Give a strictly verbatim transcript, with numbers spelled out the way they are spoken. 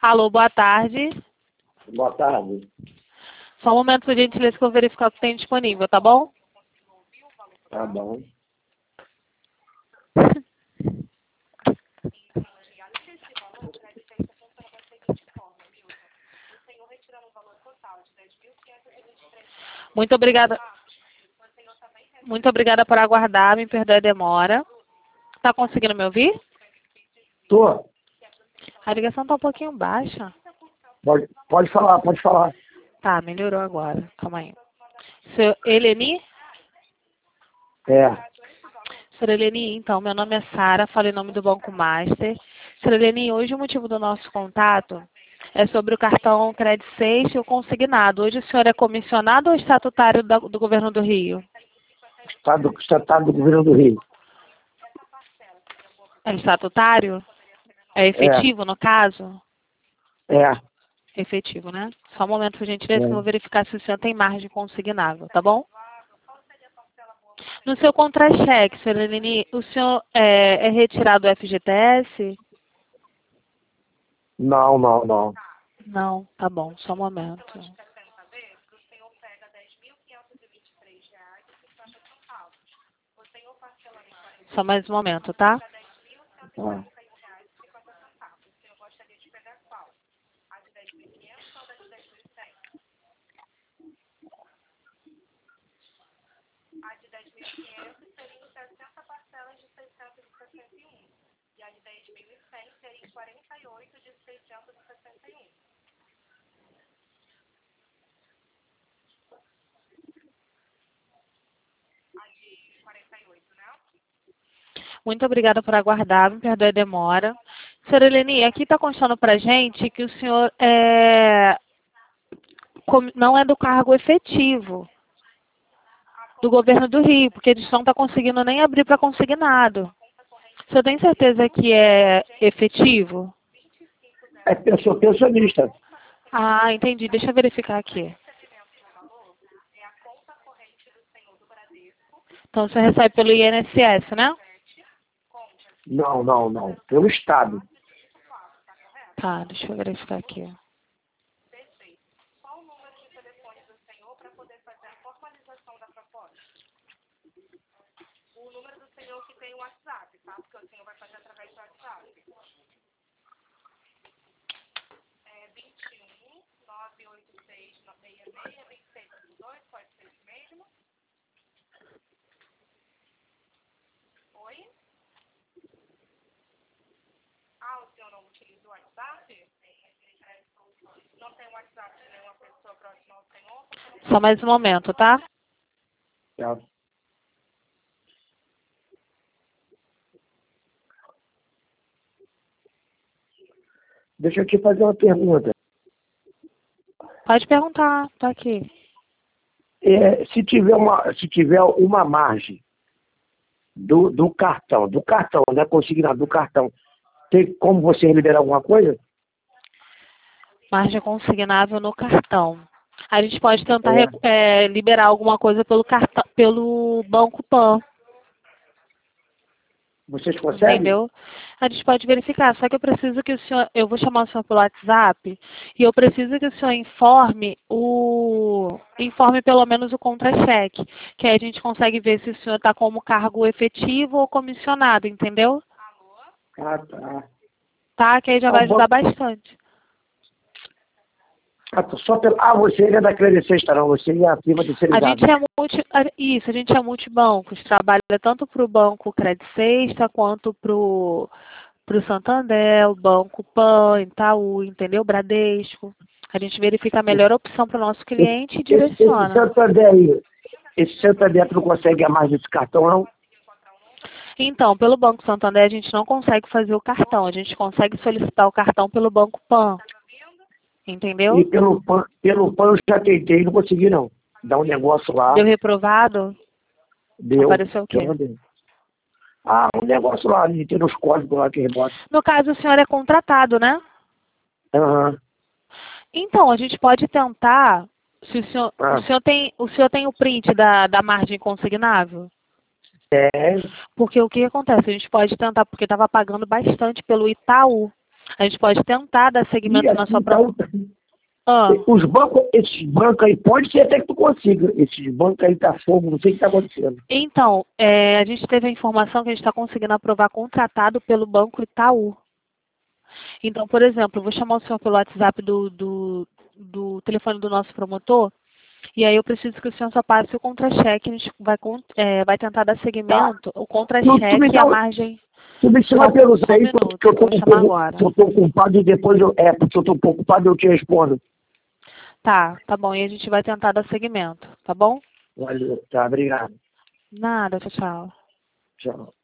Alô, boa tarde. Boa tarde. Só um momento, por gentileza, que eu vou verificar o que tem disponível, tá bom? Tá bom. Muito obrigada. Muito obrigada por aguardar, me perdoe a demora. Tá conseguindo me ouvir? Tô. A ligação tá um pouquinho baixa. Pode, pode falar, pode falar. Tá, melhorou agora. Calma aí. Seu Eleni? É. Senhora Eleni, então, meu nome é Sara, falo em nome do Banco Master. Senhora Eleni, hoje o motivo do nosso contato é sobre o cartão Credit seis e o consignado. Hoje o senhor é comissionado ou estatutário da- do Governo do Rio? Estado, Estado do Governo do Rio. É estatutário? É efetivo, no caso? É. Efetivo, né? Só um momento, por gentileza, que eu É. vou verificar se o senhor tem margem consignável, tá bom? No seu contra-cheque, senhora Eleni, o senhor é, é retirado do F G T S? Não, não, não. Não, tá bom, só um momento. Só mais um momento, tá? Ah. Muito obrigada por aguardar, me perdoe a demora. Senhora Eleni, aqui está constando para gente que o senhor é, com- não é do cargo efetivo do Governo do Rio, porque eles não estão conseguindo nem abrir para consignado. O senhor tem certeza que é efetivo? É, eu sou pensionista. Ah, entendi. Deixa eu verificar aqui. Então, você recebe pelo I N S S, né? Não, não, não. Pelo Estado. Tá, deixa eu verificar aqui. Só mais um momento, tá? Tá. Deixa eu te fazer uma pergunta. Pode perguntar, tá aqui. É, se tiver uma, se tiver uma margem do, do cartão, do cartão, né, consignado do cartão, tem como você liberar alguma coisa? Margem consignável no cartão. A gente pode tentar É. recu- é, liberar alguma coisa pelo cartão, pelo Banco Pan, Vocês conseguem? entendeu? A gente pode verificar, só que eu preciso que o senhor, eu vou chamar o senhor pelo WhatsApp e eu preciso que o senhor informe o, informe pelo menos o contra-cheque, que aí a gente consegue ver se o senhor está como cargo efetivo ou comissionado, entendeu? Ah, tá. Tá? Que aí já Ah, o vai ajudar banco- bastante. ah, tá, só pelo... ah, você é da Credit Sexta, não. Você é a firma A terceirizada. gente é multi, a- isso, a gente é multibancos, trabalha tanto para o Banco Credit Sexta quanto para o Santander, o Banco Pan, Itaú, entendeu? Bradesco. A gente verifica a melhor opção para o nosso Esse, cliente e esse, esse direciona. Santander aí, esse Santander tu não consegue a mais desse cartão, não? Então, pelo Banco Santander a gente não consegue fazer o cartão, a gente consegue solicitar o cartão pelo Banco Pan, entendeu? E pelo PAN, pelo PAN eu já tentei, não consegui, não. Dá um negócio lá, Deu reprovado? deu, Apareceu o quê? já deu. Ah, um negócio lá, de ter os códigos lá que rebota. No caso, o senhor é contratado, né? Aham. Então, a gente pode tentar, se o senhor, o Ah, senhor tem, o senhor tem o print da, da margem consignável? é, Porque o que acontece? A gente pode tentar, porque estava pagando bastante pelo Itaú. A gente pode tentar dar segmento E na assim, sua própria... então, Ah, os bancos, esses bancos aí, pode ser até que tu consiga. Esses bancos aí tá fogo, não sei o que tá acontecendo. então, é, a gente teve a informação que a gente está conseguindo aprovar contratado pelo Banco Itaú. Então, por exemplo, eu vou chamar o senhor pelo WhatsApp do, do, do telefone do nosso promotor, e aí eu preciso que o senhor só passe o contra-cheque, a gente vai, con- é, vai tentar dar Tá. segmento, o Tu, tu me contra-cheque e dá, a um- margem... tu me chama Só, pelos só um aí, porque minuto, eu que eu tô vou um chamar pouco, agora. eu tô ocupado e depois eu, é, porque eu tô um pouco ocupado eu te respondo. Tá, tá bom, e a gente vai tentar dar segmento, tá bom? Valeu, tá, obrigado. Nada, tchau, tchau. Tchau.